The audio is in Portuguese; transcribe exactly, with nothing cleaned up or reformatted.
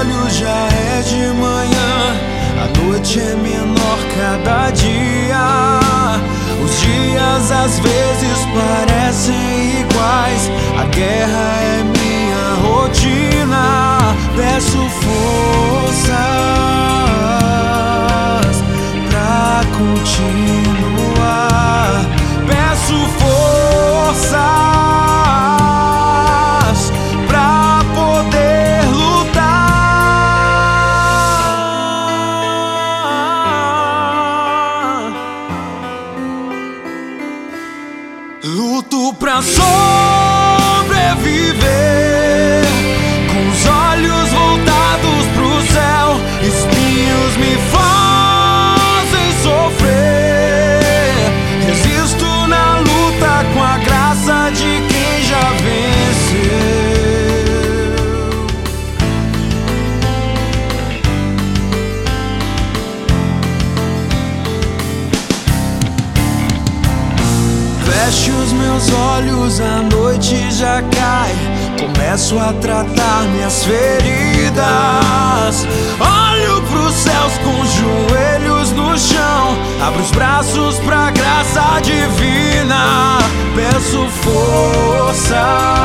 olhos já é de manhã, a noite é menor cada dia. Os dias às vezes parecem iguais, a guerra é minha rotina. Peço forças pra continuar, peço forças pra poder lutar. Luto pra sobreviver, com os olhos voltados pro céu. Espinhos me fazem sofrer, resisto na luta com a graça de quem já venceu. Fecho os meus olhos, a noite já cai, começo a tratar minhas feridas. Olho pros céus com os joelhos no chão, abro os braços pra graça divina. Peço força